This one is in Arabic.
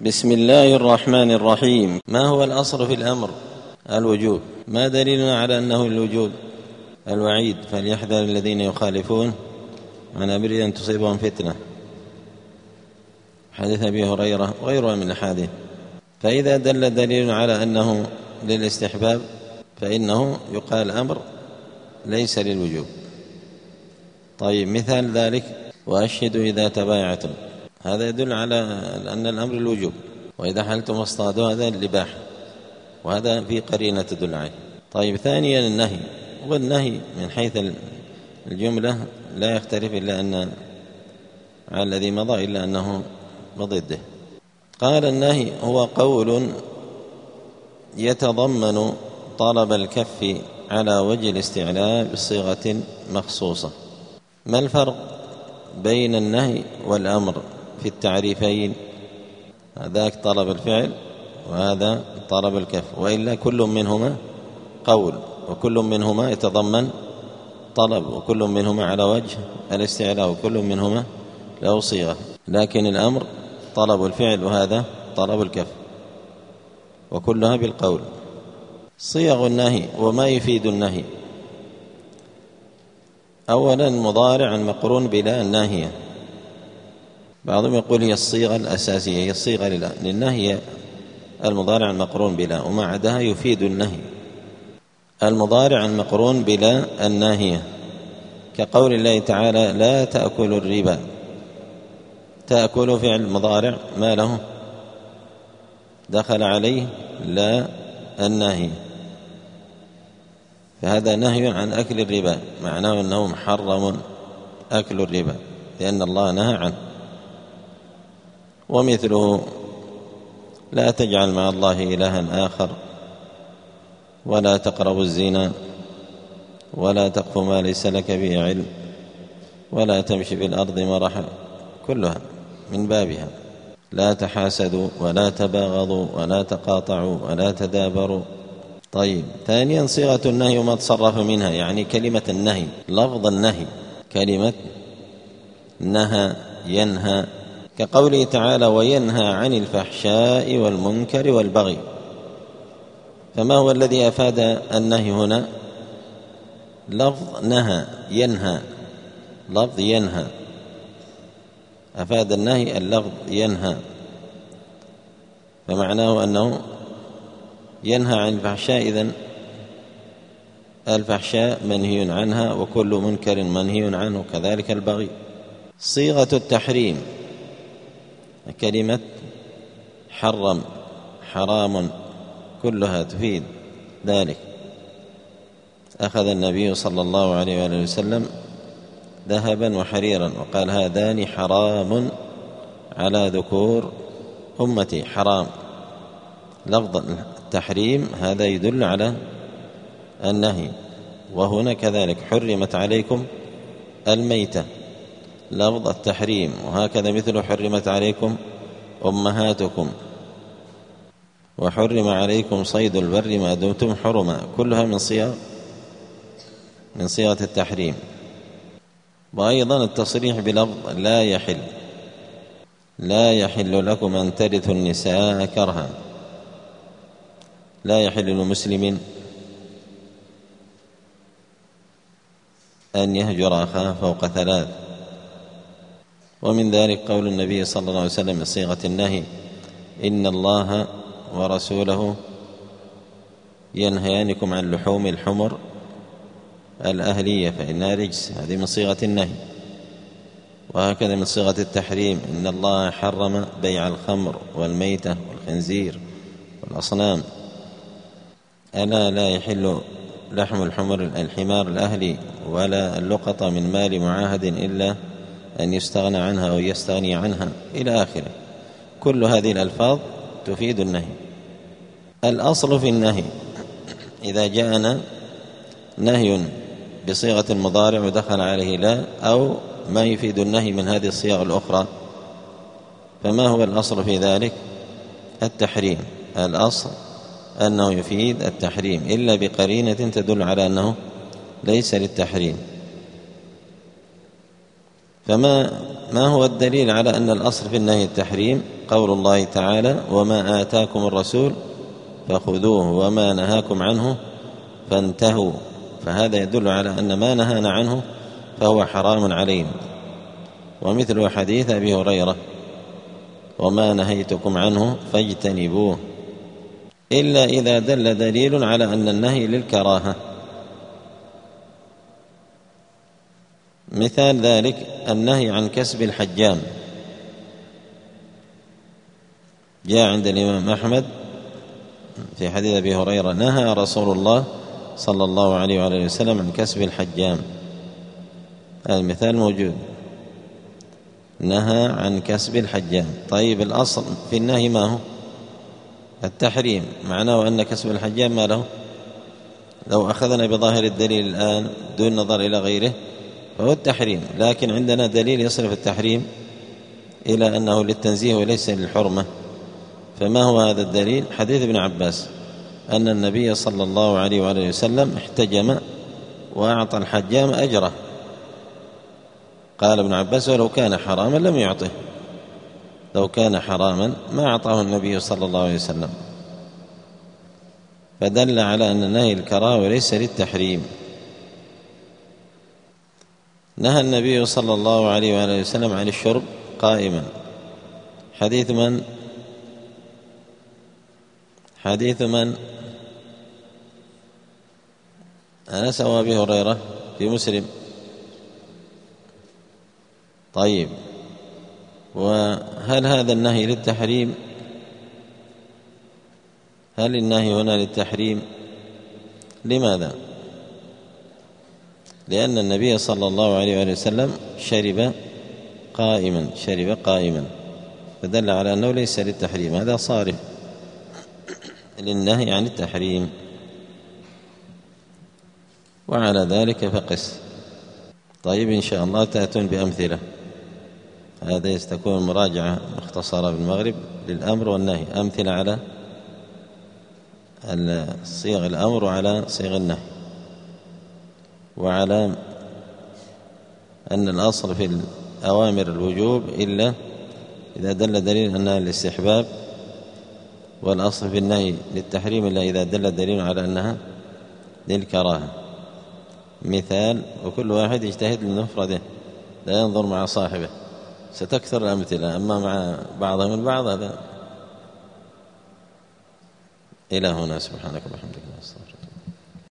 بسم الله الرحمن الرحيم. ما هو الأصل في الأمر؟ الوجوب. ما دليلنا على أنه الوجوب؟ الوعيد: فليحذر الذين يخالفون عن أمره أن تصيبهم فتنة، حديث أبي هريرة وغيرها من الأحاديث. فإذا دل دليل على أنه للاستحباب فإنه يقال أمر ليس للوجوب. طيب، مثال ذلك: وأشهدوا إذا تبايعتم، هذا يدل على أن الأمر الوجوب. وإذا حلتم واصطادوا، هذا الإباحة، وهذا في قرينة تدل عليه. طيب، ثانيا النهي. والنهي من حيث الجملة لا يختلف إلا أن على الذي مضى إلا أنه بضده. قال: النهي هو قول يتضمن طلب الكف على وجه الاستعلاء بصيغة مخصوصة. ما الفرق بين النهي والأمر في التعريفين؟ هذاك طلب الفعل وهذا طلب الكف، وإلا كل منهما قول، وكل منهما يتضمن طلب، وكل منهما على وجه الاستعلاء، وكل منهما له صيغة. لكن الأمر طلب الفعل وهذا طلب الكف، وكلها بالقول. صيغ النهي وما يفيد النهي: أولا مضارع مقرون بلا الناهية. بعضهم يقول هي الصيغة الأساسية، هي الصيغة للنهي المضارع المقرون بلا، وما عداها يفيد النهي. المضارع المقرون بلا الناهية كقول الله تعالى: لا تأكلوا الربا. تأكل فعل مضارع ما له دخل عليه لا الناهية، فهذا نهي عن أكل الربا، معناه أنه محرم أكل الربا لأن الله نهى عنه. ومثله: لا تجعل مع الله إلها آخر، ولا تقربوا الزنا، ولا تقف ما ليس لك به علم، ولا تمشي في الأرض مرحا، كلها من بابها. لا تحاسدوا، ولا تباغضوا، ولا تقاطعوا، ولا تدابروا. طيب، ثانيا صيغة النهي وما تصرف منها، يعني كلمة النهي، لفظ النهي، كلمة نهى ينهى، كقوله تعالى: وينهى عن الفحشاء والمنكر والبغي. فما هو الذي أفاد النهي هنا؟ لفظ نهى ينهى، لفظ ينهى أفاد النهي، اللفظ ينهى، فمعناه أنه ينهى عن الفحشاء. إذن الفحشاء منهي عنها، وكل منكر منهي عنه، كذلك البغي. صيغة التحريم كلمة حرم، حرام، كلها تفيد ذلك. أخذ النبي صلى الله عليه وآله وسلم ذهبا وحريرا وقال: هذان حرام على ذكور أمتي. حرام، لفظ التحريم هذا يدل على النهي. وهنا كذلك: حرمت عليكم الميتة، لفظ التحريم. وهكذا مثل: حرمت عليكم أمهاتكم، وحرم عليكم صيد البر ما دمتم حرما، كلها من صيغة التحريم. وأيضا التصريح بلفظ لا يحل: لا يحل لكم أن ترثوا النساء كرها. لا يحل لمسلم أن يهجر أخاه فوق 3. ومن ذلك قول النبي صلى الله عليه وسلم بصيغة النهي: إن الله ورسوله ينهيانكم عن لحوم الحمر الأهلية فإنها رجس. هذه من صيغة النهي. وهكذا من صيغة التحريم: إن الله حرم بيع الخمر والميتة والخنزير والأصنام. ألا لا يحل لحم الحمار الأهلي ولا اللقطة من مال معاهد إلا أن يستغنى عنها أو يستغني عنها، إلى آخره. كل هذه الألفاظ تفيد النهي. الأصل في النهي إذا جاءنا نهي بصيغة المضارع ودخل عليه لا، أو ما يفيد النهي من هذه الصيغ الأخرى، فما هو الأصل في ذلك؟ التحريم. الأصل أنه يفيد التحريم، إلا بقرينة تدل على أنه ليس للتحريم. ما هو الدليل على أن الأصل في النهي التحريم؟ قول الله تعالى: وما آتاكم الرسول فخذوه وما نهاكم عنه فانتهوا. فهذا يدل على أن ما نهانا عنه فهو حرام علينا. ومثل حديث أبي هريرة: وما نهيتكم عنه فاجتنبوه، إلا إذا دل دليل على أن النهي للكراهة. مثال ذلك النهي عن كسب الحجام، جاء عند الإمام أحمد في حديث أبي هريرة: نهى رسول الله صلى الله عليه وآله وسلم عن كسب الحجام. هذا المثال موجود، نهى عن كسب الحجام. طيب الأصل في النهي ما هو؟ التحريم. معناه أن كسب الحجام ما له؟ لو أخذنا بظاهر الدليل الآن دون نظر إلى غيره فهو التحريم، لكن عندنا دليل يصرف التحريم إلى أنه للتنزيه وليس للحرمة. فما هو هذا الدليل؟ حديث ابن عباس أن النبي صلى الله عليه وآله وسلم احتجم وأعطى الحجام أجره. قال ابن عباس: ولو كان حراما لم يعطه، لو كان حراما ما أعطاه النبي صلى الله عليه وسلم. فدل على أن النهي الكراهة وليس للتحريم. نهى النبي صلى الله عليه وآله وسلم عن الشرب قائما. حديث من؟ حديث من؟ أنس أو أبي هريرة؟ في مسلم. طيب، وهل هذا النهي للتحريم؟ هل النهي هنا للتحريم؟ لماذا؟ لأن النبي صلى الله عليه وآله وسلم شرب قائما، فدل على أنه ليس للتحريم. هذا صارف للنهي عن التحريم، وعلى ذلك فقس. طيب، إن شاء الله تأتون بأمثلة. هذا يستكون مراجعة مختصرة بالمغرب للأمر والنهي، أمثلة على صيغ الأمر وعلى صيغ النهي، وعلى أن الأصل في الأوامر الوجوب إلا إذا دل دليل أنها للاستحباب، والأصل في النهي للتحريم إلا إذا دل دليل على أنها للكراهة. مثال، وكل واحد يجتهد لمفرده لا ينظر مع صاحبه. ستكثر الأمثلة، أما مع بعضهم البعض هذا. إلى هنا، سبحانك وبحمدك.